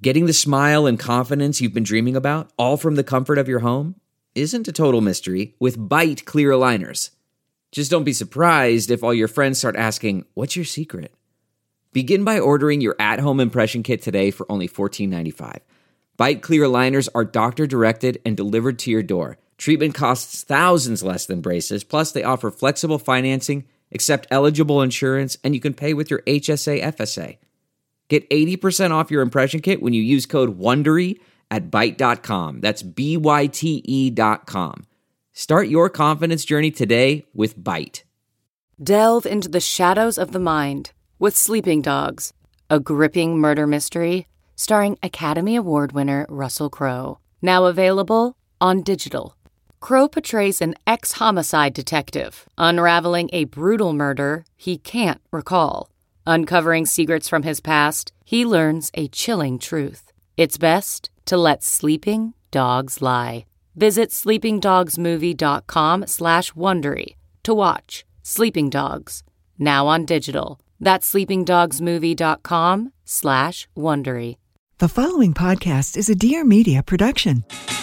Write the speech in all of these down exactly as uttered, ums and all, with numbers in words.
Getting the smile and confidence you've been dreaming about, all from the comfort of your home, isn't a total mystery with Byte clear aligners. Just don't be surprised if all your friends start asking, "What's your secret?" Begin by ordering your at-home impression kit today for only fourteen ninety-five. Byte clear aligners are doctor-directed and delivered to your door. Treatment costs thousands less than braces, plus they offer flexible financing, accept eligible insurance, and you can pay with your H S A F S A. Get eighty percent off your impression kit when you use code WONDERY at byte dot com. That's B Y T E dot com. Start your confidence journey today with Byte. Delve into the shadows of the mind with Sleeping Dogs, a gripping murder mystery starring Academy Award winner Russell Crowe. Now available on digital. Crowe portrays an ex-homicide detective unraveling a brutal murder he can't recall. Uncovering secrets from his past, he learns a chilling truth. It's best to let sleeping dogs lie. Visit sleepingdogsmovie.com slash Wondery to watch Sleeping Dogs, now on digital. That's sleepingdogsmovie.com slash Wondery. The following podcast is a Dear Media production.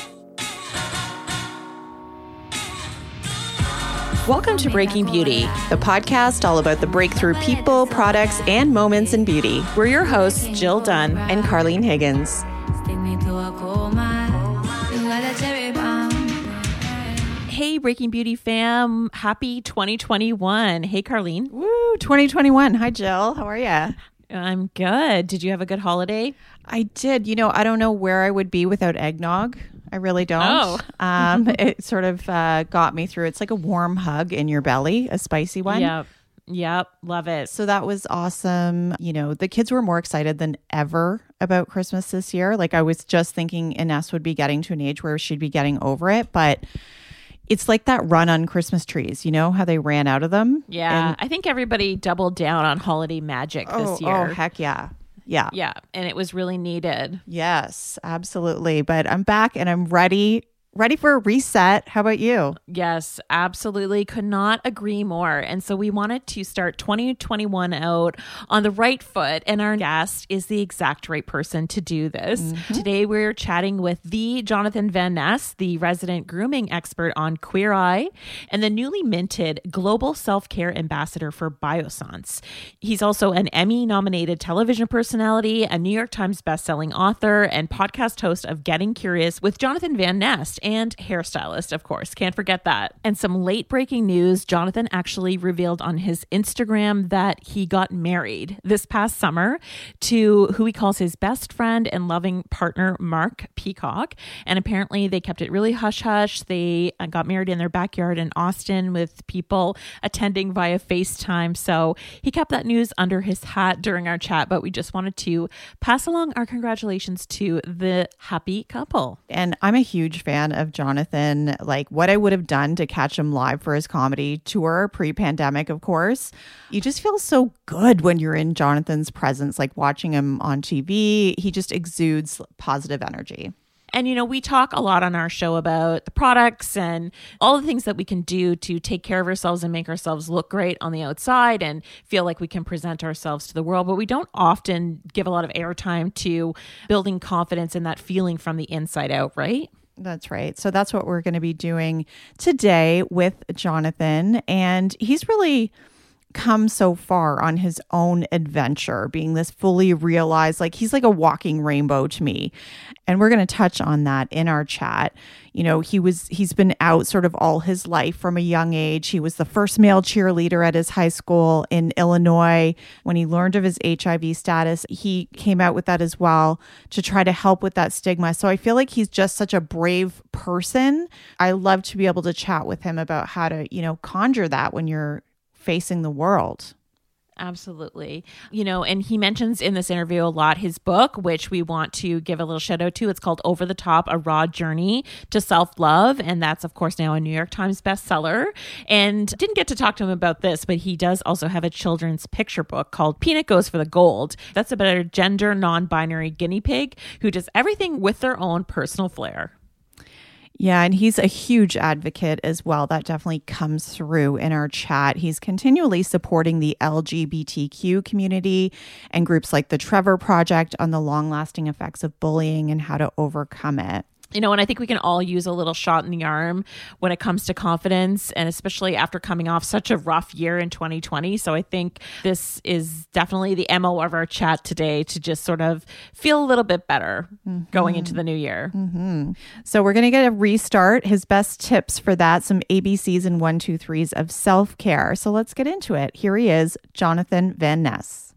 Welcome to Breaking Beauty, the podcast all about the breakthrough people, products, and moments in beauty. We're your hosts, Jill Dunn and Carlene Higgins. Hey, Breaking Beauty fam. Happy twenty twenty-one. Hey, Carlene. Woo, twenty twenty-one. Hi, Jill. How are you? I'm good. Did you have a good holiday? I did. You know, I don't know where I would be without eggnog. I really don't. Oh. um, it sort of uh, got me through. It's like a warm hug in your belly, a spicy one. Yep. Yep. Love it. So that was awesome. You know, the kids were more excited than ever about Christmas this year. Like I was just thinking Ines would be getting to an age where she'd be getting over it, but it's like that run on Christmas trees, you know, how they ran out of them. Yeah. And, I think everybody doubled down on holiday magic oh, this year. Oh, heck yeah. Yeah. Yeah. And it was really needed. Yes, absolutely. But I'm back and I'm ready, ready for a reset. How about you? Yes, absolutely. Could not agree more. And so we wanted to start twenty twenty-one out on the right foot. And our guest is the exact right person to do this. Mm-hmm. Today, we're chatting with the Jonathan Van Ness, the resident grooming expert on Queer Eye and the newly minted Global Self-Care Ambassador for Biossance. He's also an Emmy-nominated television personality, a New York Times bestselling author, and podcast host of Getting Curious with Jonathan Van Ness, and hairstylist, of course. Can't forget that. And some late breaking news, Jonathan actually revealed on his Instagram that he got married this past summer to who he calls his best friend and loving partner, Mark Peacock. And apparently they kept it really hush-hush. They got married in their backyard in Austin with people attending via FaceTime. So he kept that news under his hat during our chat, but we just wanted to pass along our congratulations to the happy couple. And I'm a huge fan of Jonathan, like what I would have done to catch him live for his comedy tour pre-pandemic, of course. You just feel so good when you're in Jonathan's presence, like watching him on T V. He just exudes positive energy. And, you know, we talk a lot on our show about the products and all the things that we can do to take care of ourselves and make ourselves look great on the outside and feel like we can present ourselves to the world. But we don't often give a lot of airtime to building confidence and that feeling from the inside out, right? That's right. So that's what we're going to be doing today with Jonathan. And he's really come so far on his own adventure, being this fully realized, like he's like a walking rainbow to me. And we're going to touch on that in our chat. You know, he was, he's been out sort of all his life from a young age. He was the first male cheerleader at his high school in Illinois. When he learned of his H I V status, he came out with that as well to try to help with that stigma. So I feel like he's just such a brave person. I love to be able to chat with him about how to, you know, conjure that when you're facing the world. Absolutely. You know, and he mentions in this interview a lot his book, which we want to give a little shout out to. It's called Over the Top, A Raw Journey to Self-Love. And that's, of course, now a New York Times bestseller. And didn't get to talk to him about this, but he does also have a children's picture book called Peanut Goes for the Gold. That's about a gender non-binary guinea pig who does everything with their own personal flair. Yeah, and he's a huge advocate as well. That definitely comes through in our chat. He's continually supporting the L G B T Q community and groups like the Trevor Project on the long-lasting effects of bullying and how to overcome it. You know, and I think we can all use a little shot in the arm when it comes to confidence, and especially after coming off such a rough year in twenty twenty. So I think this is definitely the M O of our chat today, to just sort of feel a little bit better mm-hmm. going into the new year. Mm-hmm. So we're going to get a restart. His best tips for that, some A B Cs and one, two, threes of self-care. So let's get into it. Here he is, Jonathan Van Ness.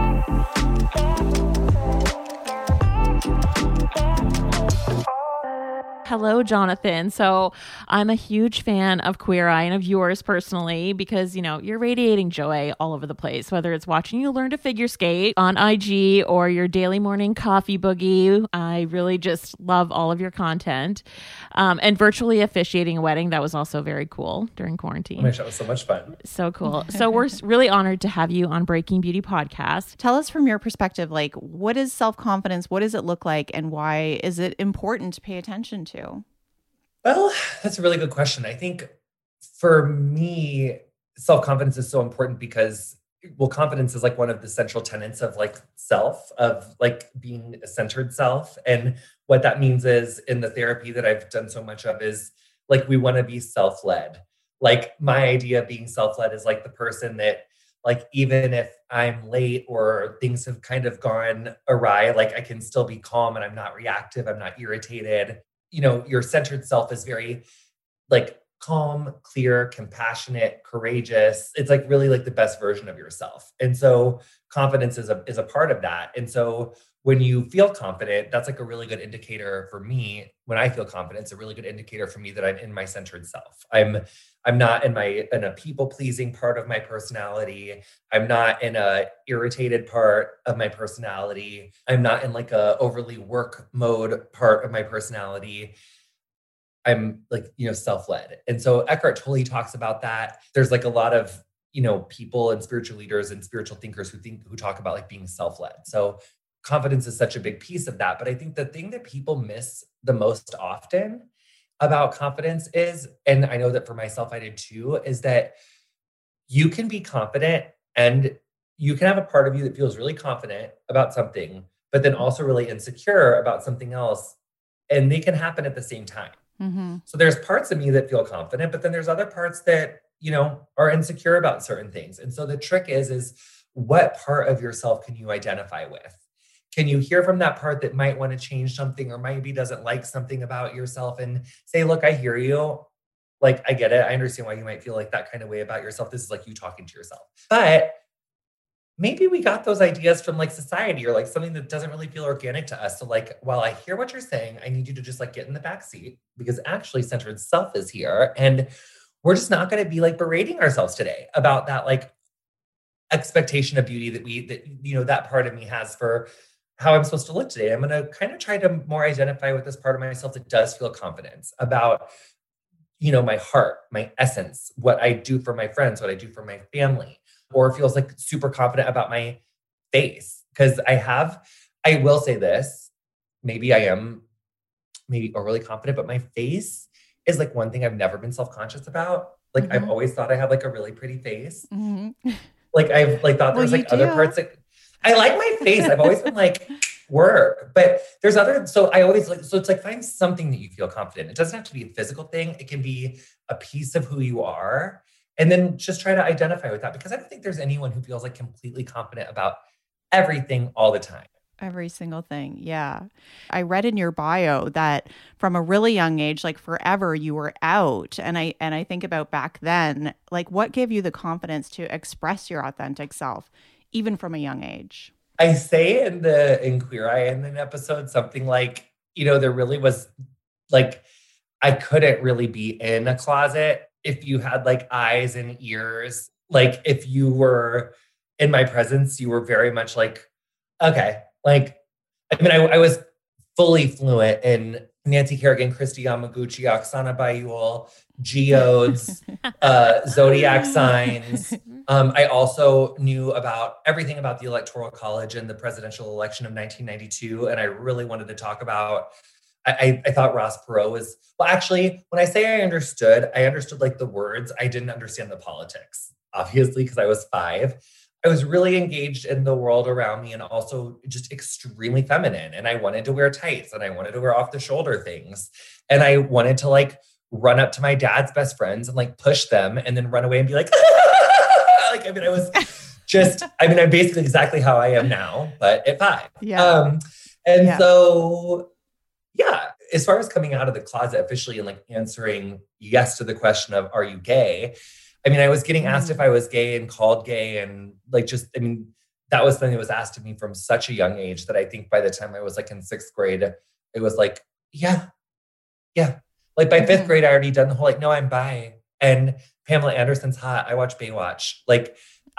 Hello, Jonathan. So I'm a huge fan of Queer Eye and of yours personally, because, you know, you're radiating joy all over the place, whether it's watching you learn to figure skate on I G or your daily morning coffee boogie. I really just love all of your content. Um, and virtually officiating a wedding. That was also very cool during quarantine. Oh my gosh, that was so much fun. So cool. So we're really honored to have you on Breaking Beauty Podcast. Tell us from your perspective, like, what is self-confidence? What does it look like? And why is it important to pay attention to? Well, that's a really good question. I think for me, self-confidence is so important because, well, confidence is like one of the central tenets of like self, of like being a centered self. And what that means is, in the therapy that I've done so much of, is like, we want to be self-led. Like, my idea of being self-led is like the person that, like, even if I'm late or things have kind of gone awry, like I can still be calm and I'm not reactive. I'm not irritated. You know, your centered self is very like calm, clear, compassionate, courageous. It's like really like the best version of yourself. And so confidence is a, is a part of that. And so when you feel confident, that's like a really good indicator for me. When I feel confident, it's a really good indicator for me that I'm in my centered self. I'm, I'm not in my, in a people pleasing part of my personality. I'm not in a irritated part of my personality. I'm not in like a overly work mode part of my personality. I'm like, you know, self-led. And so Eckhart Tolle talks about that. There's like a lot of, you know, people and spiritual leaders and spiritual thinkers who think, who talk about like being self-led. So confidence is such a big piece of that. But I think the thing that people miss the most often about confidence is, and I know that for myself, I did too, is that you can be confident and you can have a part of you that feels really confident about something, but then also really insecure about something else. And they can happen at the same time. Mm-hmm. So there's parts of me that feel confident, but then there's other parts that, you know, are insecure about certain things. And so the trick is, is what part of yourself can you identify with? Can you hear from that part that might want to change something or maybe doesn't like something about yourself and say, look, I hear you. Like, I get it. I understand why you might feel like that kind of way about yourself. This is like you talking to yourself. But maybe we got those ideas from like society or like something that doesn't really feel organic to us. So like, while I hear what you're saying, I need you to just like get in the back seat, because actually centered self is here. And we're just not going to be like berating ourselves today about that like expectation of beauty that we, that, you know, that part of me has for how I'm supposed to look today. I'm going to kind of try to more identify with this part of myself that does feel confidence about, you know, my heart, my essence, what I do for my friends, what I do for my family, or feels like super confident about my face. Because I have, I will say this, maybe I am maybe overly confident, but my face is like one thing I've never been self-conscious about. Like mm-hmm. I've always thought I have like a really pretty face. Mm-hmm. Like I've like thought well, there's like do. other parts that I like my face. I've always been like, work, but there's other, so I always like, so it's like, find something that you feel confident. It doesn't have to be a physical thing. It can be a piece of who you are. And then just try to identify with that, because I don't think there's anyone who feels like completely confident about everything all the time. Every single thing. Yeah. I read in your bio that from a really young age, like forever, you were out. And I, and I think about back then, like what gave you the confidence to express your authentic self, even from a young age? I say in the, in Queer Eye in an episode, something like, you know, there really was like, I couldn't really be in a closet if you had like eyes and ears. Like if you were in my presence, you were very much like, okay. Like, I mean, I, I was fully fluent in Nancy Kerrigan, Christy Yamaguchi, Oksana Bayul, geodes, uh, zodiac signs. Um, I also knew about everything about the Electoral College and the presidential election of nineteen ninety-two. And I really wanted to talk about I, I thought Ross Perot was, well, actually, when I say I understood, I understood like the words. I didn't understand the politics, obviously, because I was five. I was really engaged in the world around me and also just extremely feminine. And I wanted to wear tights and I wanted to wear off the shoulder things. And I wanted to like run up to my dad's best friends and like push them and then run away and be like, like, I mean, I was just, I mean, I'm basically exactly how I am now, but at five. Yeah. Um, and yeah. so, yeah, as far as coming out of the closet officially and like answering yes to the question of, are you gay? I mean, I was getting asked if I was gay and called gay and like, just, I mean, that was something that was asked of me from such a young age that I think by the time I was like in sixth grade, it was like, yeah, yeah. Like by mm-hmm. fifth grade, I already done the whole, like, no, I'm bi. And Pamela Anderson's hot. I watch Baywatch. Like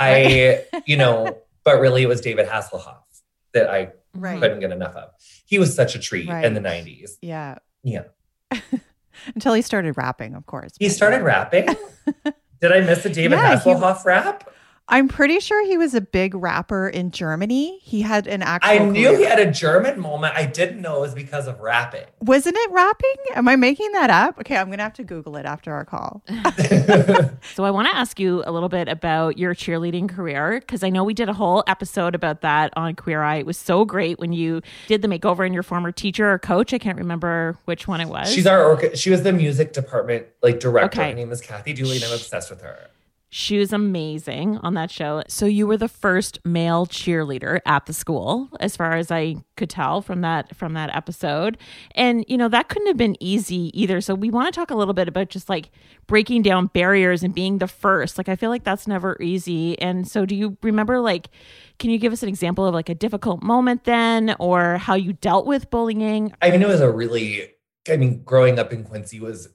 I, you know, but really it was David Hasselhoff that I right. couldn't get enough of. He was such a treat right. in the nineties. Yeah. Yeah. Until he started rapping, of course. He started rapping? Did I miss a David yeah, Hasselhoff he, rap? I'm pretty sure he was a big rapper in Germany. He had an actual I knew career. He had a German moment. I didn't know it was because of rapping. Wasn't it rapping? Am I making that up? Okay, I'm going to have to Google it after our call. So I want to ask you a little bit about your cheerleading career, because I know we did a whole episode about that on Queer Eye. It was so great when you did the makeover and your former teacher or coach. I can't remember which one it was. She's our orca- She was the music department like director. Okay. Her name is Kathy Dooley, and I'm obsessed with her. She was amazing on that show. So you were the first male cheerleader at the school, as far as I could tell from that from that episode. And, you know, that couldn't have been easy either. So we want to talk a little bit about just like breaking down barriers and being the first. Like, I feel like that's never easy. And so do you remember, like, can you give us an example of like a difficult moment then, or how you dealt with bullying? I mean, it was a really, I mean, growing up in Quincy was,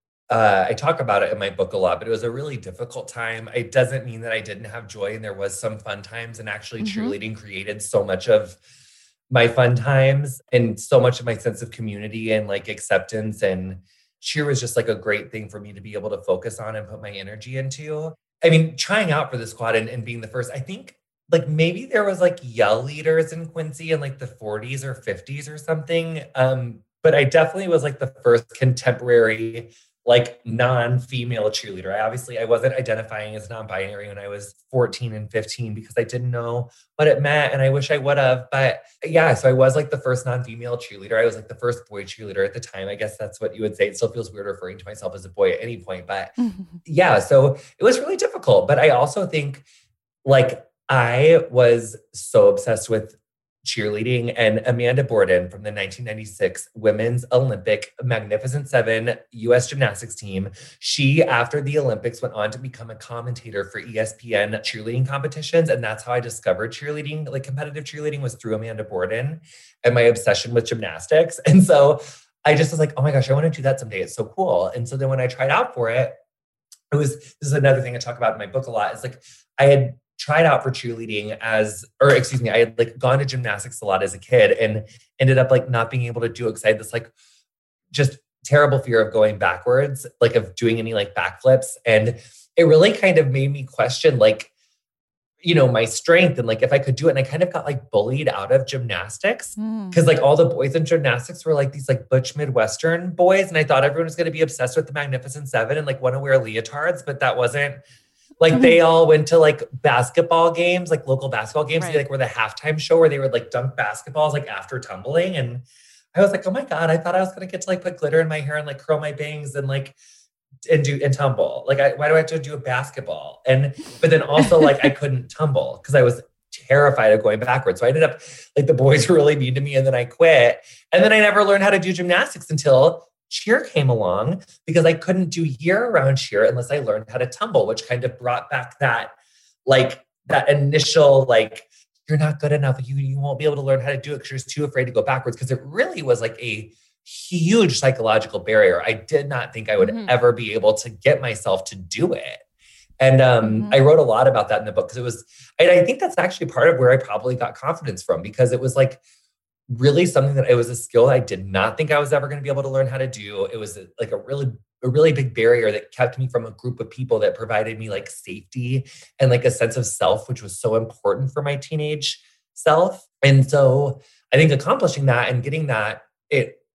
Uh, I talk about it in my book a lot, but it was a really difficult time. It doesn't mean that I didn't have joy, and there was some fun times, and actually mm-hmm. cheerleading created so much of my fun times and so much of my sense of community and like acceptance. And cheer was just like a great thing for me to be able to focus on and put my energy into. I mean, trying out for the squad and, and being the first, I think like maybe there was like yell leaders in Quincy in like the forties or fifties or something. Um, but I definitely was like the first contemporary like non-female cheerleader. I obviously, I wasn't identifying as non-binary when I was fourteen and fifteen because I didn't know what it meant. And I wish I would have, but yeah, so I was like the first non-female cheerleader. I was like the first boy cheerleader at the time. I guess that's what you would say. It still feels weird referring to myself as a boy at any point, but yeah, so it was really difficult. But I also think like I was so obsessed with cheerleading, and Amanda Borden from the nineteen ninety-six Women's Olympic Magnificent Seven U S gymnastics team. She, after the Olympics, went on to become a commentator for E S P N cheerleading competitions. And that's how I discovered cheerleading, like competitive cheerleading, was through Amanda Borden and my obsession with gymnastics. And so I just was like, oh my gosh, I want to do that someday. It's so cool. And so then when I tried out for it, it was, this is another thing I talk about in my book a lot. It's like, I had tried out for cheerleading as, or excuse me, I had like gone to gymnastics a lot as a kid and ended up like not being able to do it because I had this like just terrible fear of going backwards, like of doing any like backflips. And it really kind of made me question like, you know, my strength and like if I could do it. And I kind of got like bullied out of gymnastics because mm. like all the boys in gymnastics were like these like butch Midwestern boys. And I thought everyone was going to be obsessed with the Magnificent Seven and like want to wear leotards, but that wasn't. Like they all went to like basketball games, like local basketball games. Right. They like were the halftime show where they would like dunk basketballs like after tumbling. And I was like, oh my God, I thought I was going to get to like put glitter in my hair and like curl my bangs and like, and do, and tumble. Like, I, why do I have to do a basketball? And, but then also like I couldn't tumble because I was terrified of going backwards. So I ended up like the boys were really mean to me and then I quit. And then I never learned how to do gymnastics until cheer came along because I couldn't do year-round cheer unless I learned how to tumble, which kind of brought back that, like that initial, like, you're not good enough. You, you won't be able to learn how to do it because you're just too afraid to go backwards. Because it really was like a huge psychological barrier. I did not think I would mm-hmm. ever be able to get myself to do it. And um, mm-hmm. I wrote a lot about that in the book because it was, and I think that's actually part of where I probably got confidence from because it was like, really something that it was a skill I did not think I was ever going to be able to learn how to do. It was a, like a really, a really big barrier that kept me from a group of people that provided me like safety and like a sense of self, which was so important for my teenage self. And so I think accomplishing that and getting that, it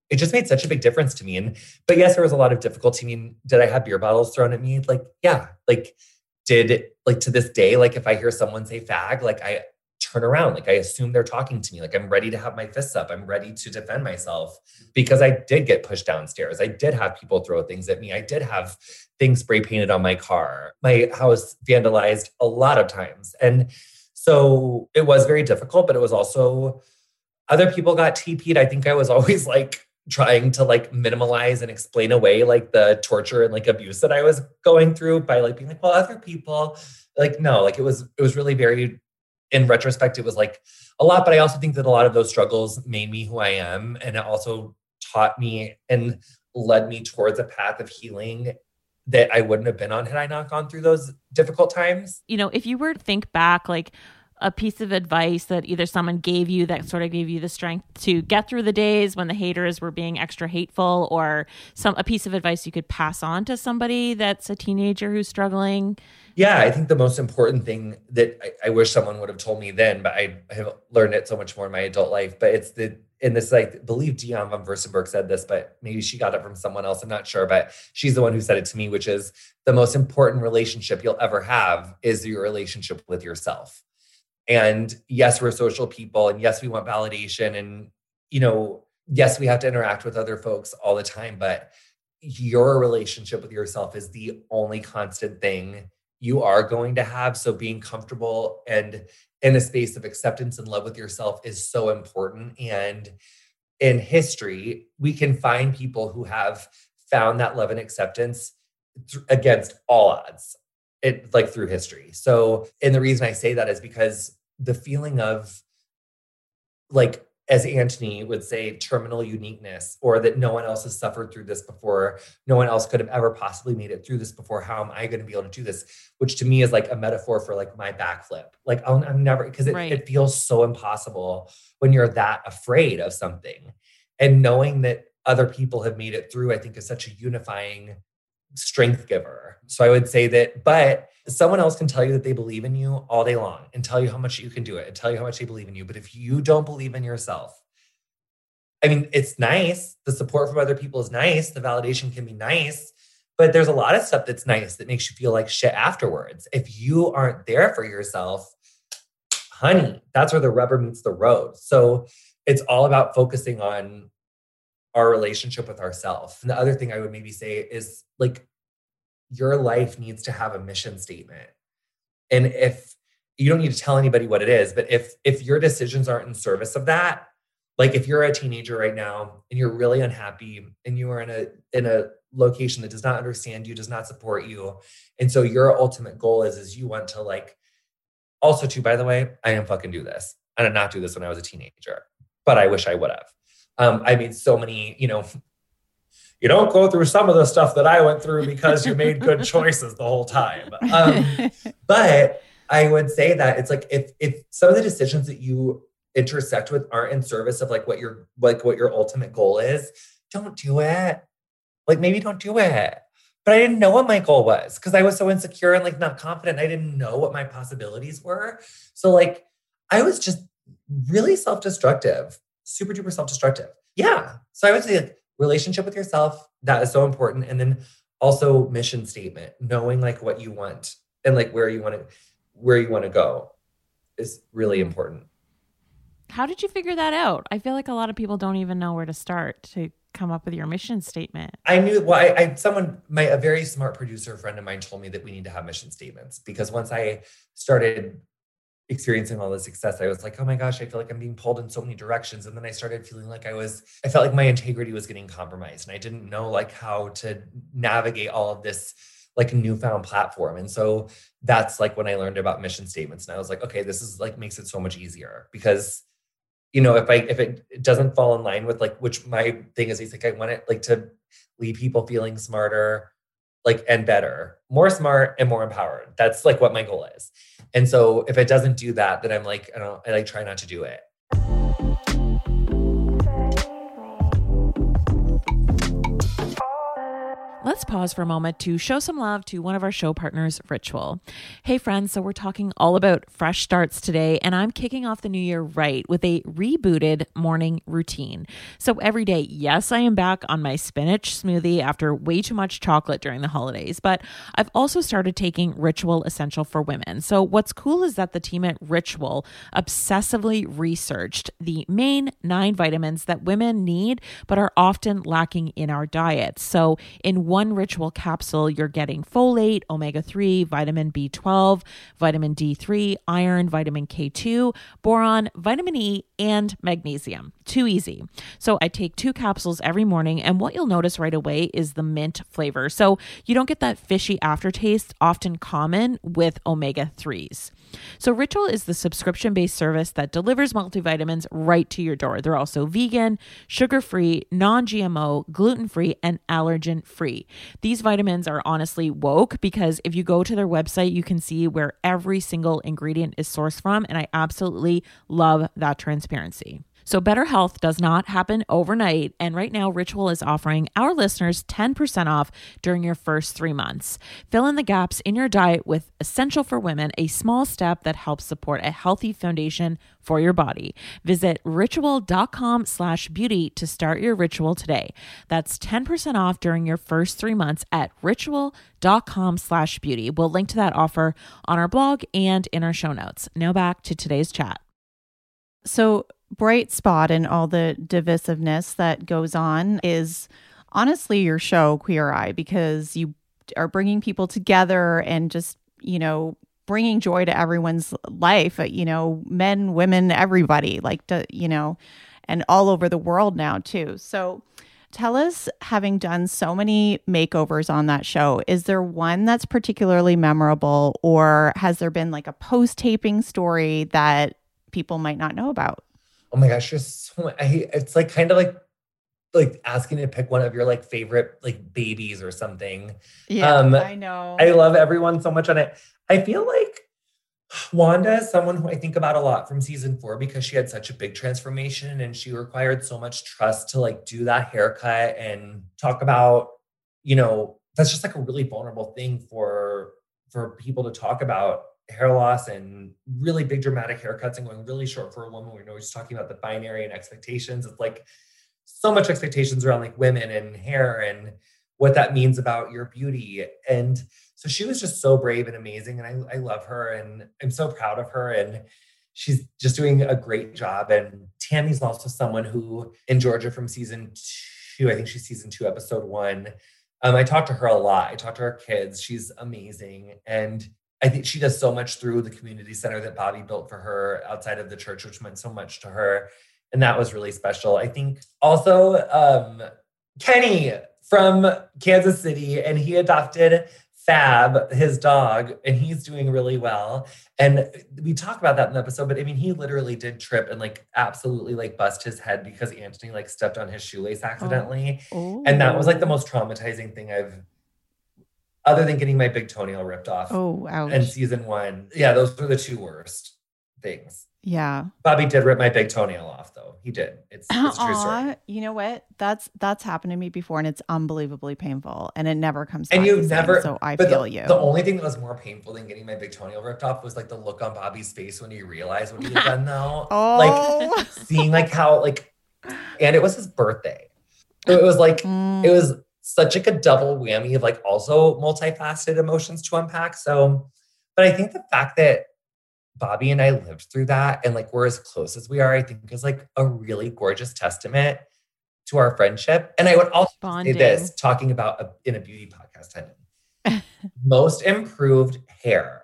it just made such a big difference to me. And, but yes, there was a lot of difficulty. I mean, did I have beer bottles thrown at me? Like, yeah, like did like to this day, like if I hear someone say fag, like I turn around, like I assume they're talking to me. Like I'm ready to have my fists up. I'm ready to defend myself because I did get pushed downstairs. I did have people throw things at me. I did have things spray painted on my car, my house vandalized a lot of times. And so it was very difficult, but it was also other people got T P'd. I think I was always like trying to like minimalize and explain away like the torture and like abuse that I was going through by like being like, well, other people like, no, like it was, it was really very, in retrospect, it was like a lot, but I also think that a lot of those struggles made me who I am. And it also taught me and led me towards a path of healing that I wouldn't have been on had I not gone through those difficult times. You know, if you were to think back, like a piece of advice that either someone gave you that sort of gave you the strength to get through the days when the haters were being extra hateful, or some a piece of advice you could pass on to somebody that's a teenager who's struggling? Yeah, I think the most important thing that I, I wish someone would have told me then, but I have learned it so much more in my adult life, but it's the, in this, like, I believe Dion von Furstenberg said this, but maybe she got it from someone else. I'm not sure, but she's the one who said it to me, which is the most important relationship you'll ever have is your relationship with yourself. And yes, we're social people, and yes, we want validation, and, you know, yes, we have to interact with other folks all the time, but your relationship with yourself is the only constant thing you are going to have. So being comfortable and in a space of acceptance and love with yourself is so important. And in history, we can find people who have found that love and acceptance th- against all odds, it like through history. So, and the reason I say that is because the feeling of, like, as Antony would say, terminal uniqueness, or that no one else has suffered through this before. No one else could have ever possibly made it through this before. How am I going to be able to do this? Which to me is like a metaphor for like my backflip. Like I'll, I'm never, because it, right. it feels so impossible when you're that afraid of something. And knowing that other people have made it through, I think, is such a unifying strength giver. So I would say that, but someone else can tell you that they believe in you all day long and tell you how much you can do it and tell you how much they believe in you. But if you don't believe in yourself, I mean, it's nice. The support from other people is nice. The validation can be nice, but there's a lot of stuff that's nice that makes you feel like shit afterwards. If you aren't there for yourself, honey, that's where the rubber meets the road. So it's all about focusing on our relationship with ourselves. And the other thing I would maybe say is, like, your life needs to have a mission statement. And if you don't need to tell anybody what it is, but if if your decisions aren't in service of that, like if you're a teenager right now and you're really unhappy and you are in a in a location that does not understand you, does not support you, and so your ultimate goal is is you want to, like, also too, by the way, I didn't fucking do this. I did not do this when I was a teenager, but I wish I would have. Um, I made so many, you know, you don't go through some of the stuff that I went through because you made good choices the whole time. Um, but I would say that it's like, if if some of the decisions that you intersect with aren't in service of like what your like what your ultimate goal is, don't do it. Like, maybe don't do it. But I didn't know what my goal was because I was so insecure and like not confident. I didn't know what my possibilities were. So like I was just really self-destructive, super duper self-destructive. Yeah. So I would say, like, relationship with yourself, that is so important. And then also mission statement, knowing like what you want and like where you want to, where you want to go is really important. How did you figure that out? I feel like a lot of people don't even know where to start to come up with your mission statement. I knew, well, I, I someone, my, a very smart producer friend of mine told me that we need to have mission statements, because once I started experiencing all the success, I was like, oh my gosh, I feel like I'm being pulled in so many directions. And then I started feeling like I was, I felt like my integrity was getting compromised, and I didn't know like how to navigate all of this like newfound platform. And so that's like when I learned about mission statements, and I was like, okay, this is like makes it so much easier, because, you know, if I, if it doesn't fall in line with like, which my thing is, I think I want it like to leave people feeling smarter, like, and better, more smart and more empowered. That's like what my goal is. And so if it doesn't do that, then I'm like, I don't, I like try not to do it. Let's let's pause for a moment to show some love to one of our show partners, Ritual. Hey friends, so we're talking all about fresh starts today, and I'm kicking off the new year right with a rebooted morning routine. So every day, yes, I am back on my spinach smoothie after way too much chocolate during the holidays, but I've also started taking Ritual Essential for Women. So what's cool is that the team at Ritual obsessively researched the main nine vitamins that women need but are often lacking in our diet. So in one Ritual capsule, you're getting folate, omega three, vitamin B twelve, vitamin D three, iron, vitamin K two, boron, vitamin E, and magnesium. Too easy. So I take two capsules every morning, and what you'll notice right away is the mint flavor. So you don't get that fishy aftertaste often common with omega threes. So Ritual is the subscription-based service that delivers multivitamins right to your door. They're also vegan, sugar-free, non-G M O, gluten-free, and allergen-free. These vitamins are honestly woke because if you go to their website, you can see where every single ingredient is sourced from, and I absolutely love that transparency. So better health does not happen overnight, and right now Ritual is offering our listeners ten percent off during your first three months. Fill in the gaps in your diet with Essential for Women, a small step that helps support a healthy foundation for your body. Visit ritual.com slash beauty to start your ritual today. That's ten percent off during your first three months at ritual.com slash beauty. We'll link to that offer on our blog and in our show notes. Now back to today's chat. So bright spot in all the divisiveness that goes on is honestly your show, Queer Eye, because you are bringing people together and just, you know, bringing joy to everyone's life, you know, men, women, everybody, like, to, you know, and all over the world now too. So tell us, having done so many makeovers on that show, is there one that's particularly memorable, or has there been like a post-taping story that people might not know about? Oh my gosh, just so, I, it's like kind of like like asking to pick one of your like favorite like babies or something. Yeah, um, I know. I love everyone so much on it. I feel like Wanda is someone who I think about a lot from season four because she had such a big transformation and she required so much trust to like do that haircut and talk about, you know, that's just like a really vulnerable thing for for people to talk about. Hair loss and really big dramatic haircuts and going really short for a woman. We know we're just talking about the binary and expectations. It's like so much expectations around like women and hair and what that means about your beauty. And so she was just so brave and amazing. And I, I love her and I'm so proud of her. And she's just doing a great job. And Tammy's also someone who in Georgia from season two, I think she's season two, episode one. Um, I talked to her a lot. I talked to her kids. She's amazing. And I think she does so much through the community center that Bobby built for her outside of the church, which meant so much to her. And that was really special. I think also um, Kenny from Kansas City, and he adopted Fab, his dog, and he's doing really well. And we talk about that in the episode, but I mean, he literally did trip and like absolutely like bust his head because Anthony like stepped on his shoelace accidentally. Oh. And that was like the most traumatizing thing I've other than getting my big toenail ripped off. Oh, ouch. In season one. Yeah, those were the two worst things. Yeah. Bobby did rip my big toenail off, though. He did. It's, it's a true story. You know what? That's that's happened to me before, and it's unbelievably painful, and it never comes back. And you've never, so I but feel the, you. The only thing that was more painful than getting my big toenail ripped off was like the look on Bobby's face when he realized what he had done, though. Oh. Like seeing like how, like, and it was his birthday. So it was like, mm. it was such like a double whammy of like also multifaceted emotions to unpack. So, but I think the fact that Bobby and I lived through that and like we're as close as we are, I think is like a really gorgeous testament to our friendship. And I would also Bonding. say this, talking about a, in a beauty podcast, honey, most improved hair,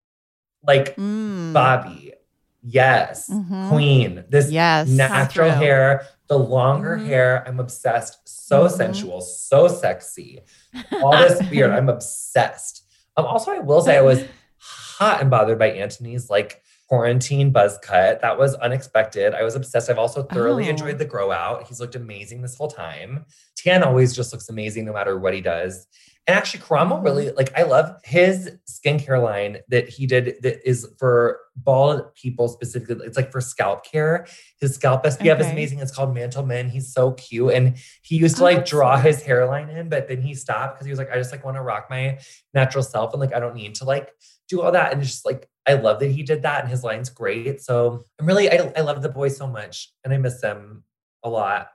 like mm. Bobby, yes, mm-hmm. queen, this yes, natural hair. The longer mm-hmm. hair, I'm obsessed. So mm-hmm. sensual, so sexy. All this beard, I'm obsessed. Um, also, I will say I was hot and bothered by Antoni's like quarantine buzz cut. That was unexpected. I was obsessed. I've also thoroughly oh. enjoyed the grow out. He's looked amazing this whole time. Tan always just looks amazing no matter what he does. And actually, Karamo really, like, I love his skincare line that he did that is for bald people specifically. It's like for scalp care. His scalp S P F Okay. is amazing. It's called Mantle Men. He's so cute. And he used to Oh, like that's draw nice. his hairline in, but then he stopped because he was like, I just like want to rock my natural self. And like, I don't need to like do all that. And it's just like, I love that he did that. And his line's great. So I'm really, I, I love the boy so much. And I miss him a lot.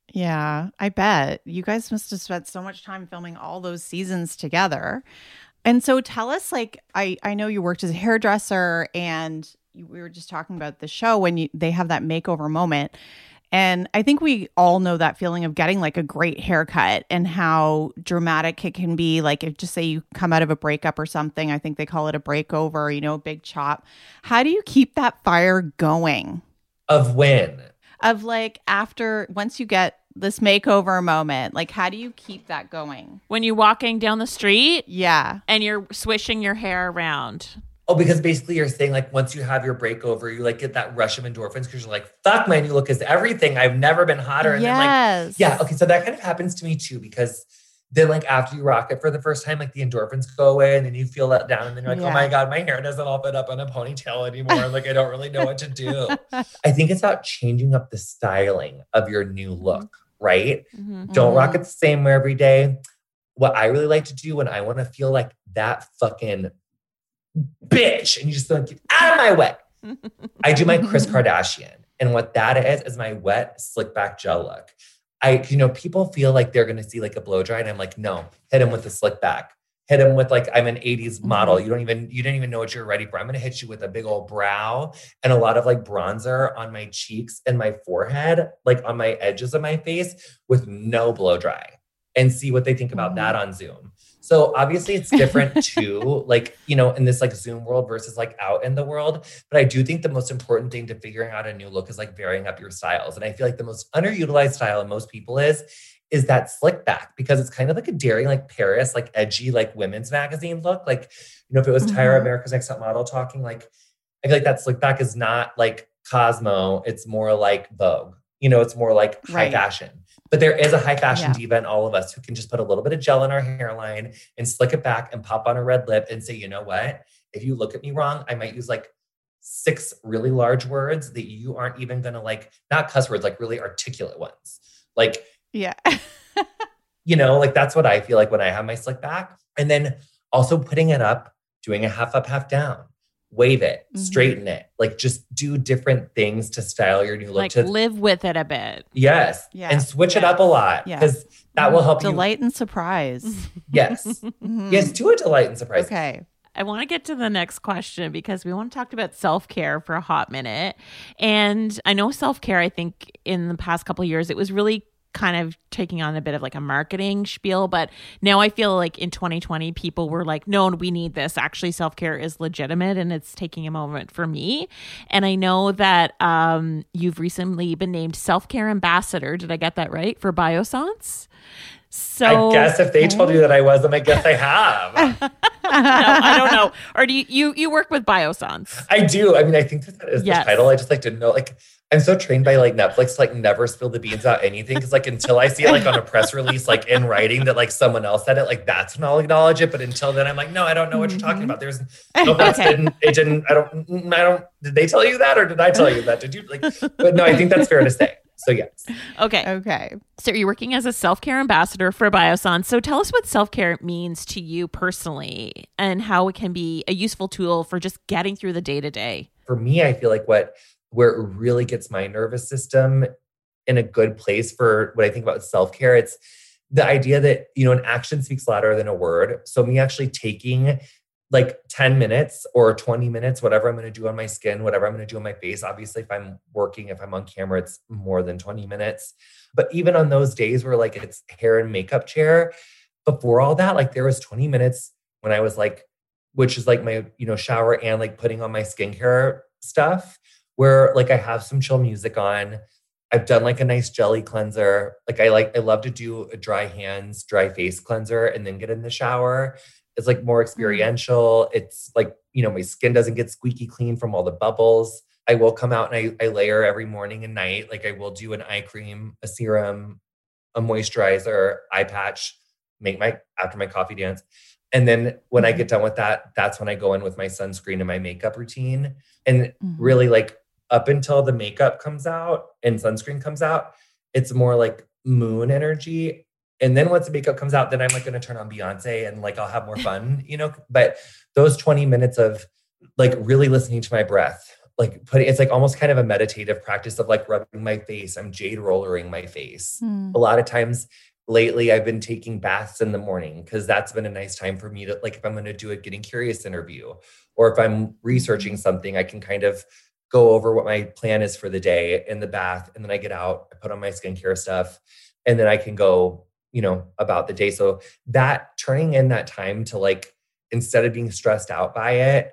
Yeah, I bet. You guys must have spent so much time filming all those seasons together. And so tell us, like, I, I know you worked as a hairdresser and you, we were just talking about the show when you, they have that makeover moment. And I think we all know that feeling of getting like a great haircut and how dramatic it can be. Like if just say you come out of a breakup or something, I think they call it a breakover, you know, a big chop. How do you keep that fire going? Of when? Of like after, once you get this makeover moment, like how do you keep that going? When you're walking down the street Yeah. and you're swishing your hair around. Oh, because basically you're saying like once you have your breakover, you like get that rush of endorphins because you're like, fuck, my new look is everything. I've never been hotter. And then like, Yes. yeah, okay. So that kind of happens to me too, because then like after you rock it for the first time, like the endorphins go away and then you feel let down and then you're like, Yeah. oh my God, my hair doesn't all fit up on a ponytail anymore. Like I don't really know what to do. I think it's about changing up the styling of your new look, right? Mm-hmm. Don't rock Mhm. it the same way every day. What I really like to do when I want to feel like that fucking bitch and you just like, get out of my way. I do my Kris Kardashian. And what that is, is my wet slick back gel look. I, you know, people feel like they're going to see like a blow dry and I'm like, no, hit him with the slick back. Hit him with like, I'm an eighties model. You don't even, you didn't even know what you're ready for. I'm going to hit you with a big old brow and a lot of like bronzer on my cheeks and my forehead, like on my edges of my face with no blow dry and see what they think about that on Zoom. So obviously it's different too, like, you know, in this like Zoom world versus like out in the world. But I do think the most important thing to figuring out a new look is like varying up your styles. And I feel like the most underutilized style in most people is, is that slick back because it's kind of like a daring, like Paris, like edgy, like women's magazine look. Like, you know, if it was Tyra, Mhm. America's Next Top Model talking, like, I feel like that slick back is not like Cosmo. It's more like Vogue, you know, it's more like high Right. fashion. But there is a high fashion Yeah. diva in all of us who can just put a little bit of gel in our hairline and slick it back and pop on a red lip and say, you know what? If you look at me wrong, I might use like six really large words that you aren't even going to like, not cuss words, like really articulate ones. Like, Yeah. you know, like that's what I feel like when I have my slick back. And then also putting it up, doing a half up, half down, wave it, Mhm. straighten it, like just do different things to style your new look. Like to, live with it a bit. yes. Yeah. And switch it Yes. up a lot Yeah. because that will help you. Delight and surprise. Yes. Mhm. Yes, do a delight and surprise. Okay. I want to get to the next question because we want to talk about self-care for a hot minute. And I know self-care, I think in the past couple of years, it was really kind of taking on a bit of like a marketing spiel. But now I feel like in twenty twenty, people were like, no, we need this. Actually, self-care is legitimate and it's taking a moment for me. And I know that um, you've recently been named self-care ambassador. Did I get that right? For Biossance? So I guess if they told you that I was, then I guess I have. no, I don't know. Or do you, you, you work with Biossance? I do. I mean, I think that, that is Yes. the title. I just like to know, like, I'm so trained by like Netflix to like never spill the beans about anything. Cause like until I see it like on a press release, like in writing that like someone else said it, like that's when I'll acknowledge it. But until then, I'm like, no, I don't know what you're talking about. There's no, that Okay. didn't, it didn't, I don't, mm, I don't, did they tell you that or did I tell you that? Did you like, but no, I think that's fair to say. So yes. Okay. Okay. So you're working as a self-care ambassador for Biossance. So tell us what self-care means to you personally and how it can be a useful tool for just getting through the day-to-day. For me, I feel like what, where it really gets my nervous system in a good place for what I think about self-care, it's the idea that, you know, an action speaks louder than a word. So me actually taking like ten minutes or twenty minutes, whatever I'm going to do on my skin, whatever I'm going to do on my face. Obviously, if I'm working, if I'm on camera, it's more than twenty minutes. But even on those days where like it's hair and makeup chair, before all that, like there was twenty minutes when I was like, which is like my, you know, shower and like putting on my skincare stuff where like I have some chill music on. I've done like a nice jelly cleanser. Like I like, I love to do a dry hands, dry face cleanser and then get in the shower. It's like more experiential. It's like, you know, my skin doesn't get squeaky clean from all the bubbles. I will come out and I, I layer every morning and night. Like I will do an eye cream, a serum, a moisturizer, eye patch, make my, after my coffee dance. And then when I get done with that, that's when I go in with my sunscreen and my makeup routine. And mm-hmm. really like up until the makeup comes out and sunscreen comes out, it's more like moon energy. And then once the makeup comes out, then I'm like going to turn on Beyonce and like, I'll have more fun, you know, but those twenty minutes of like really listening to my breath, like putting, it's like almost kind of a meditative practice of like rubbing my face. I'm jade rollering my face. Mm. A lot of times lately I've been taking baths in the morning because that's been a nice time for me to like, if I'm going to do a Getting Curious interview, or if I'm researching something, I can kind of go over what my plan is for the day in the bath. And then I get out, I put on my skincare stuff, and then I can go, you know, about the day. So that turning in that time to like, instead of being stressed out by it,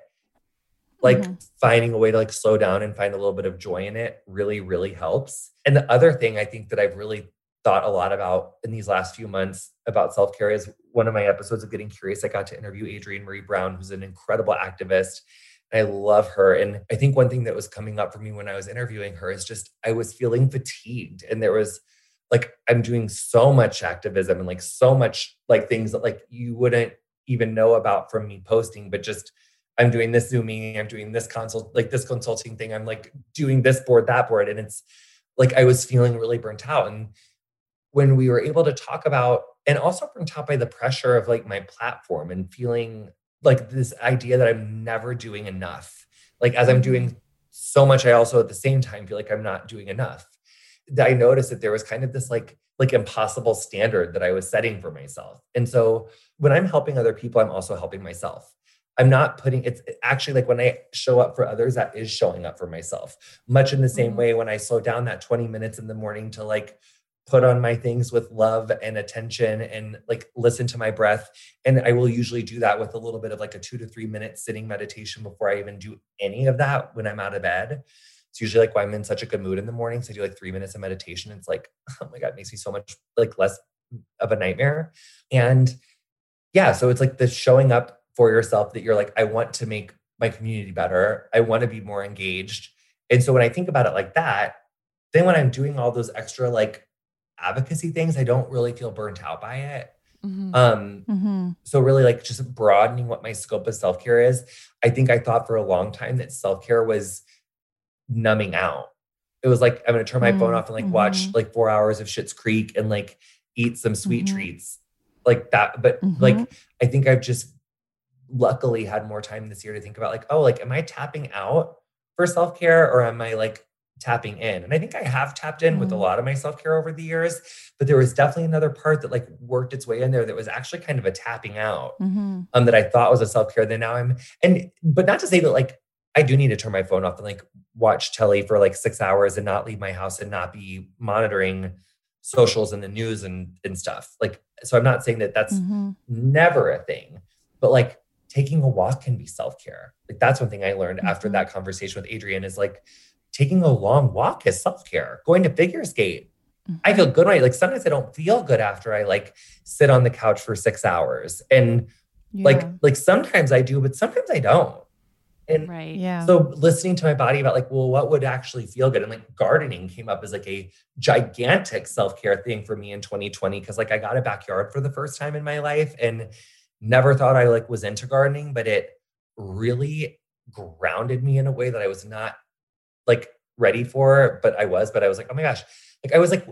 like mm-hmm. finding a way to like slow down and find a little bit of joy in it really, really helps. And the other thing I think that I've really thought a lot about in these last few months about self-care is one of my episodes of Getting Curious, I got to interview Adrienne Marie Brown, who's an incredible activist. I love her. And I think one thing that was coming up for me when I was interviewing her is just, I was feeling fatigued. And there was like, I'm doing so much activism and like so much like things that like you wouldn't even know about from me posting, but just I'm doing this Zooming, I'm doing this consult, like this consulting thing. I'm like doing this board, that board. And it's like, I was feeling really burnt out. And when we were able to talk about, and also burnt out by the pressure of like my platform and feeling like this idea that I'm never doing enough. Like as I'm doing so much, I also at the same time feel like I'm not doing enough. I noticed that there was kind of this like, like impossible standard that I was setting for myself. And so when I'm helping other people, I'm also helping myself. I'm not putting, it's actually like when I show up for others, that is showing up for myself. Much in the same mm-hmm. way when I slow down that twenty minutes in the morning to like put on my things with love and attention and like listen to my breath. And I will usually do that with a little bit of like a two to three minute sitting meditation before I even do any of that when I'm out of bed. It's usually like why I'm in such a good mood in the morning. So I do like three minutes of meditation. It's like, oh my God, it makes me so much like less of a nightmare. And yeah, so it's like the showing up for yourself that you're like, I want to make my community better. I want to be more engaged. And so when I think about it like that, then when I'm doing all those extra like advocacy things, I don't really feel burnt out by it. Mm-hmm. Um, mm-hmm. So really like just broadening what my scope of self-care is. I think I thought for a long time that self-care was numbing out. It was like, I'm going to turn my mm-hmm. phone off and like watch like four hours of Schitt's Creek and like eat some sweet mm-hmm. treats like that. But mm-hmm. like, I think I've just luckily had more time this year to think about like, oh, like, am I tapping out for self-care or am I like tapping in? And I think I have tapped in mm-hmm. with a lot of my self-care over the years, but there was definitely another part that like worked its way in there that was actually kind of a tapping out mm-hmm. um, that I thought was a self-care. Then now I'm, and, but not to say that like, I do need to turn my phone off and like watch telly for like six hours and not leave my house and not be monitoring socials and the news and, and stuff. Like, so I'm not saying that that's mm-hmm. never a thing, but like taking a walk can be self-care. Like that's one thing I learned mm-hmm. after that conversation with Adrienne is like taking a long walk is self-care. Going to figure skate. Mm-hmm. I feel good when I like, sometimes I don't feel good after I like sit on the couch for six hours and yeah. like, like sometimes I do, but sometimes I don't. And right. yeah. so listening to my body about like, well, what would actually feel good? And like gardening came up as like a gigantic self-care thing for me in twenty twenty. Cause like I got a backyard for the first time in my life and never thought I like was into gardening, but it really grounded me in a way that I was not like ready for, but I was, but I was like, oh my gosh, like I was like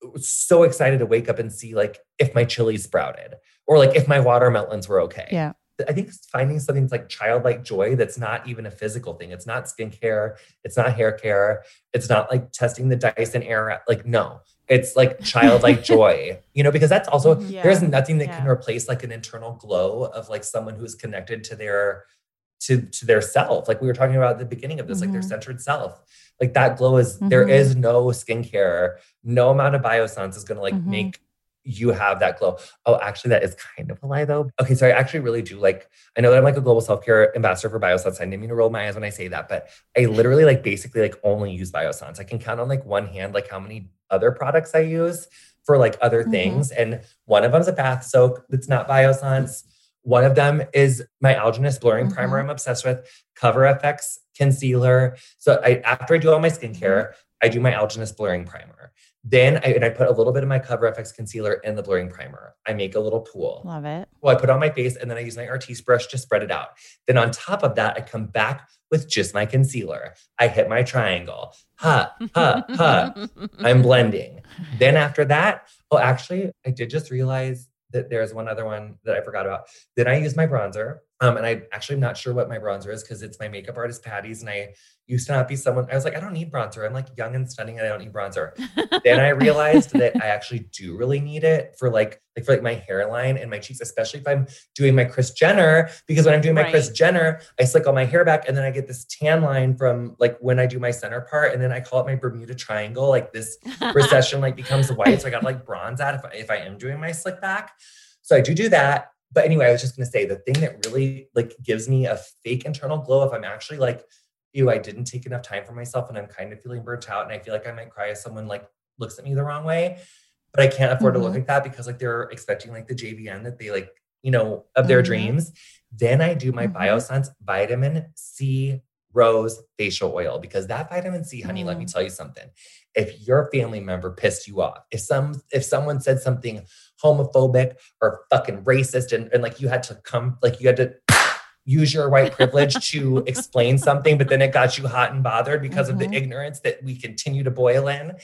so excited to wake up and see like if my chilies sprouted or like if my watermelons were okay. Yeah. I think finding something that's like childlike joy that's not even a physical thing. It's not skincare. It's not hair care. It's not like testing the Dyson Air. Like, no, it's like childlike joy, you know, because that's also, yeah. there's nothing that yeah. can replace like an internal glow of like someone who's connected to their, to, to their self. Like we were talking about at the beginning of this, mm-hmm. like their centered self, like that glow is, mm-hmm. there is no skincare, no amount of Biossance is going to like mm-hmm. make you have that glow. Oh, actually, that is kind of a lie though. Okay, so I actually really do like, I know that I'm like a global self-care ambassador for Biossance. I didn't mean to roll my eyes when I say that, but I literally like basically like only use Biossance. I can count on like one hand, like how many other products I use for like other mm-hmm. things. And one of them is a bath soap that's not Biossance. One of them is my Algenist blurring mm-hmm. primer I'm obsessed with, Cover F X concealer. So I, after I do all my skincare, I do my Algenist blurring primer. Then I, and I put a little bit of my Cover F X concealer in the blurring primer. I make a little pool. Love it. Well, I put it on my face and then I use my Artiste brush to spread it out. Then on top of that, I come back with just my concealer. I hit my triangle. Ha, ha, ha. I'm blending. Then after that, oh, actually, I did just realize that there's one other one that I forgot about. Then I use my bronzer. Um, and I actually am not sure what my bronzer is because it's my makeup artist Patty's. And I used to not be someone, I was like, I don't need bronzer. I'm like young and stunning and I don't need bronzer. Then I realized that I actually do really need it for like, like for like my hairline and my cheeks, especially if I'm doing my Kris Jenner, because when I'm doing my Right. Kris Jenner, I slick all my hair back and then I get this tan line from like when I do my center part. And then I call it my Bermuda Triangle. Like this recession like becomes white. So I got to like bronze that if I, if I am doing my slick back. So I do do that. But anyway, I was just going to say the thing that really like gives me a fake internal glow if I'm actually like, ew, I didn't take enough time for myself and I'm kind of feeling burnt out and I feel like I might cry if someone like looks at me the wrong way, but I can't afford Mhm. to look like that because like they're expecting like the J V N that they like, you know, of their Mhm. dreams. Then I do my Mhm. Biossance Vitamin C Rose Facial Oil because that vitamin C, honey, let me tell you something. If your family member pissed you off, if some if someone said something homophobic or fucking racist and, and like you had to come, like you had to use your white privilege to explain something, but then it got you hot and bothered because of Mhm. the ignorance that we continue to boil in.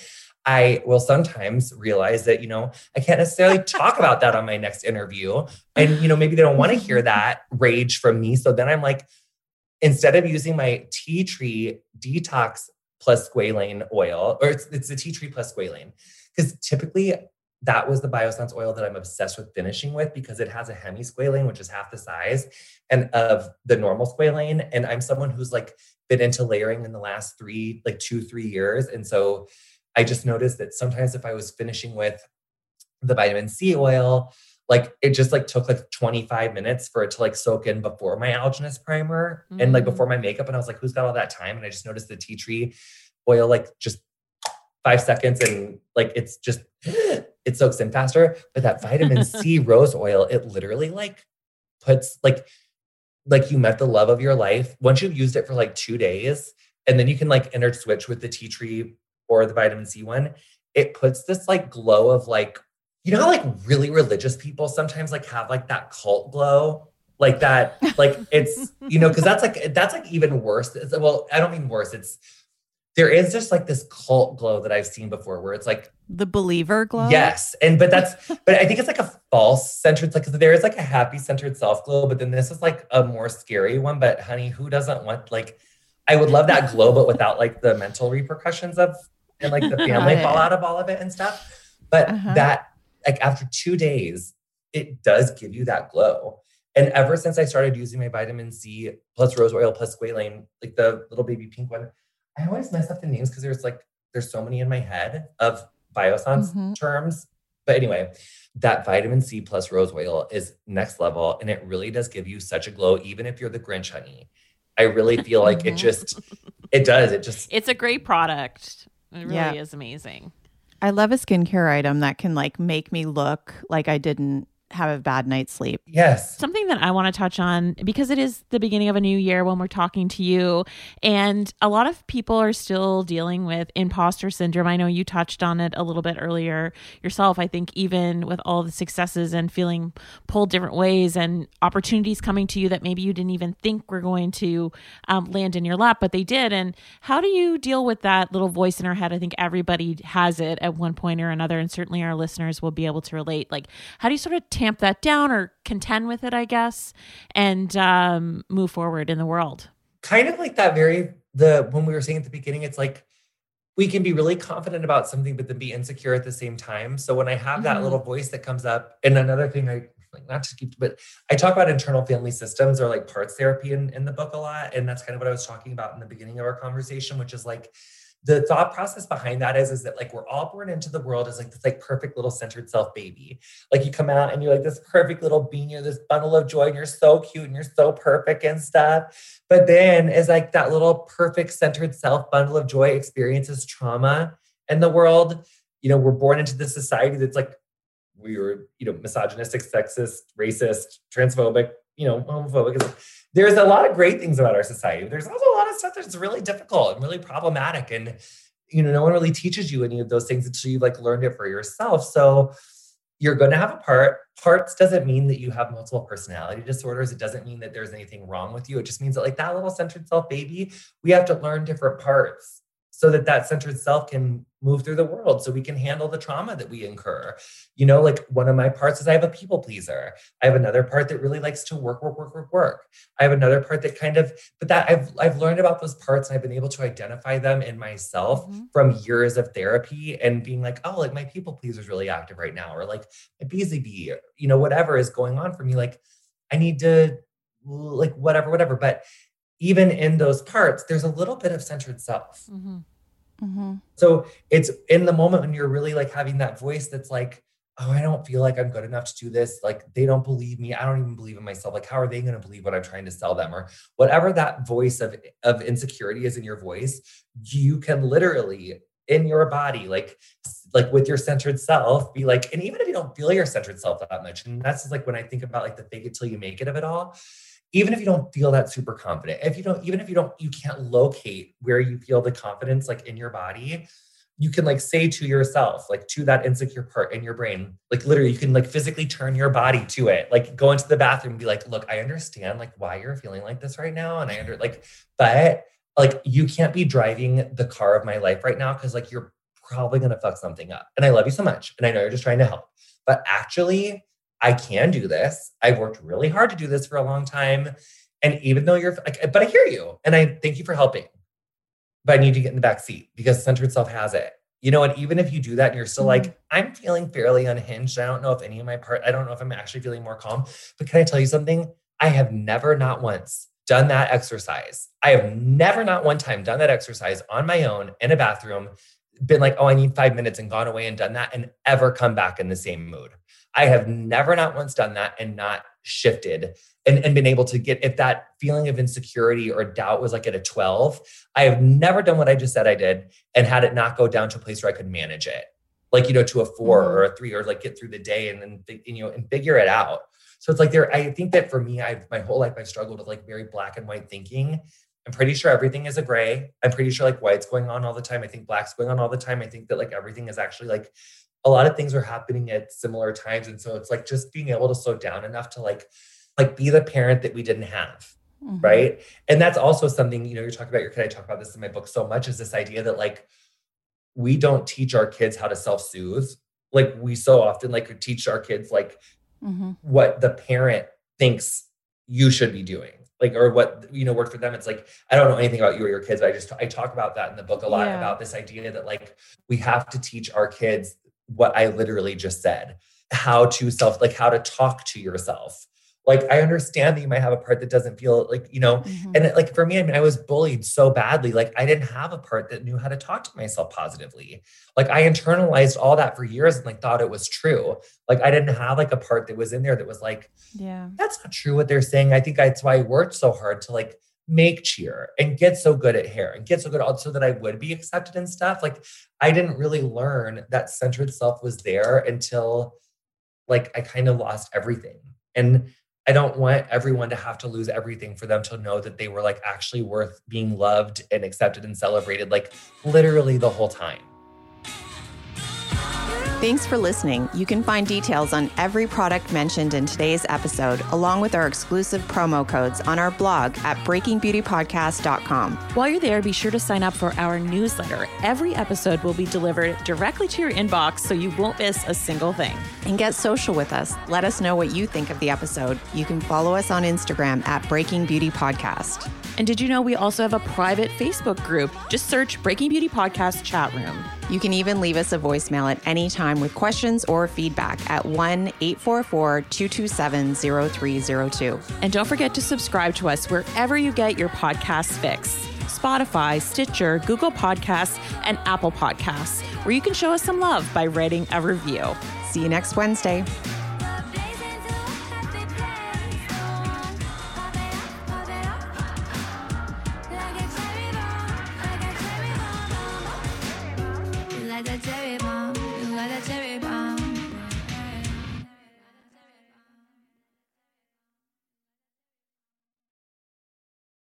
I will sometimes realize that, you know, I can't necessarily talk about that on my next interview. And, you know, maybe they don't want to hear that rage from me. So then I'm like, instead of using my tea tree detox plus squalane oil, or it's, it's a tea tree plus squalane, because typically that was the Biossance oil that I'm obsessed with finishing with because it has a hemisqualane, which is half the size and of the normal squalane. And I'm someone who's like been into layering in the last three, like two, three years. And so I just noticed that sometimes if I was finishing with the vitamin C oil, like it just like took like twenty-five minutes for it to like soak in before my alginous primer mm. and like before my makeup. And I was like, who's got all that time? And I just noticed the tea tree oil, like just five seconds and like, it's just, it soaks in faster. But that vitamin C rose oil, it literally like puts like, like you met the love of your life. Once you've used it for like two days and then you can like inter switch with the tea tree or the vitamin C one, it puts this like glow of like, you know how like really religious people sometimes like have like that cult glow, like that, like it's, you know, cause that's like, that's like even worse. It's, well, I don't mean worse. It's, there is just like this cult glow that I've seen before where it's like the believer glow. Yes. And, but that's, but I think it's like a false centered, like there is like a happy centered self glow, but then this is like a more scary one. But honey, who doesn't want like, I would love that glow, but without like the mental repercussions of, and like the family fallout of all of it and stuff. But uh-huh. that, like after two days, it does give you that glow. And ever since I started using my vitamin C plus rose oil plus squalane, like the little baby pink one, I always mess up the names because there's like, there's so many in my head of Biossance mm-hmm. terms. But anyway, that vitamin C plus rose oil is next level. And it really does give you such a glow, even if you're the Grinch, honey. I really feel like mm-hmm. it just, it does. It just. It's a great product. It really yeah. is amazing. I love a skincare item that can like make me look like I didn't have a bad night's sleep. Yes. Something that I want to touch on, because it is the beginning of a new year when we're talking to you, and a lot of people are still dealing with imposter syndrome. I know you touched on it a little bit earlier yourself. I think even with all the successes and feeling pulled different ways and opportunities coming to you that maybe you didn't even think were going to um, land in your lap, but they did. And how do you deal with that little voice in our head? I think everybody has it at one point or another, and certainly our listeners will be able to relate. Like, how do you sort of tamp that down or contend with it, I guess, and um, move forward in the world? Kind of like that very, the, when we were saying at the beginning, it's like, we can be really confident about something, but then be insecure at the same time. So when I have mm-hmm. that little voice that comes up, and another thing I, like not to keep, but I talk about internal family systems or like parts therapy in, in the book a lot. And that's kind of what I was talking about in the beginning of our conversation, which is like, the thought process behind that is, is that like, we're all born into the world as like this like perfect little centered self baby. Like you come out and you're like this perfect little being, you're this bundle of joy and you're so cute and you're so perfect and stuff. But then as like that little perfect centered self bundle of joy experiences trauma in the world, you know, we're born into this society that's like, we were, you know, misogynistic, sexist, racist, transphobic, you know, homophobic. There's a lot of great things about our society. There's also a lot of stuff that's really difficult and really problematic. And, you know, no one really teaches you any of those things until you've like learned it for yourself. So you're going to have a part. Parts doesn't mean that you have multiple personality disorders. It doesn't mean that there's anything wrong with you. It just means that like that little centered self baby, we have to learn different parts so that that centered self can move through the world, so we can handle the trauma that we incur. You know, like one of my parts is I have a people pleaser. I have another part that really likes to work, work, work, work, work. I have another part that kind of, but that I've I've learned about those parts and I've been able to identify them in myself mm-hmm. from years of therapy and being like, oh, like my people pleaser is really active right now, or like my busy bee, you know, whatever is going on for me. Like I need to, like whatever, whatever. But even in those parts, there's a little bit of centered self. Mm-hmm. Mm-hmm. So it's in the moment when you're really like having that voice that's like, oh, I don't feel like I'm good enough to do this. Like they don't believe me. I don't even believe in myself. Like, how are they going to believe what I'm trying to sell them? Or whatever that voice of, of insecurity is in your voice, you can literally in your body, like, like with your centered self, be like, and even if you don't feel your centered self that much, and that's just like when I think about like the fake it till you make it of it all, even if you don't feel that super confident, if you don't, even if you don't, you can't locate where you feel the confidence, like in your body, you can like say to yourself, like to that insecure part in your brain, like literally you can like physically turn your body to it, like go into the bathroom and be like, look, I understand like why you're feeling like this right now. And I under like, but like, you can't be driving the car of my life right now. Cause like, you're probably going to fuck something up. And I love you so much. And I know you're just trying to help, but actually I can do this. I've worked really hard to do this for a long time. And even though you're like, but I hear you and I thank you for helping, but I need to get in the back seat because centered self has it, you know? And even if you do that and you're still mm-hmm. like, I'm feeling fairly unhinged. I don't know if any of my part, I don't know if I'm actually feeling more calm, but can I tell you something? I have never, not once done that exercise. I have never, not one time done that exercise on my own in a bathroom, been like, oh, I need five minutes and gone away and done that and ever come back in the same mood. I have never, not once done that and not shifted and, and been able to get, if that feeling of insecurity or doubt was like at a twelve, I have never done what I just said I did and had it not go down to a place where I could manage it. Like, you know, to a four mm-hmm. or a three, or like get through the day and then, you know, and figure it out. So it's like there, I think that for me, I've, my whole life, I've struggled with like very black and white thinking. I'm pretty sure everything is a gray. I'm pretty sure like white's going on all the time. I think black's going on all the time. I think that like everything is actually like, a lot of things are happening at similar times. And so it's like just being able to slow down enough to like, like be the parent that we didn't have. Mm-hmm. Right. And that's also something, you know, you're talking about your kid. I talk about this in my book so much, is this idea that like, we don't teach our kids how to self-soothe. Like we so often like teach our kids, like mm-hmm. what the parent thinks you should be doing. Like, or what, you know, worked for them. It's like, I don't know anything about you or your kids, but I just, I talk about that in the book a lot yeah. about this idea that like, we have to teach our kids what I literally just said, how to self, like how to talk to yourself. Like, I understand that you might have a part that doesn't feel like, you know, mm-hmm. and like for me, I mean, I was bullied so badly. Like I didn't have a part that knew how to talk to myself positively. Like I internalized all that for years and like thought it was true. Like I didn't have like a part that was in there that was like, yeah, that's not true what they're saying. I think that's why I worked so hard to like make cheer and get so good at hair and get so good so that I would be accepted and stuff. Like I didn't really learn that centered self was there until like I kind of lost everything. And I don't want everyone to have to lose everything for them to know that they were like actually worth being loved and accepted and celebrated, like literally the whole time. Thanks for listening. You can find details on every product mentioned in today's episode, along with our exclusive promo codes on our blog at breaking beauty podcast dot com. While you're there, be sure to sign up for our newsletter. Every episode will be delivered directly to your inbox, so you won't miss a single thing. And get social with us. Let us know what you think of the episode. You can follow us on Instagram at Breaking Beauty Podcast. And did you know we also have a private Facebook group? Just search Breaking Beauty Podcast Chat Room. You can even leave us a voicemail at any time with questions or feedback at one eight four four, two two seven, zero three zero two. And don't forget to subscribe to us wherever you get your podcast fix. Spotify, Stitcher, Google Podcasts, and Apple Podcasts, where you can show us some love by writing a review. See you next Wednesday.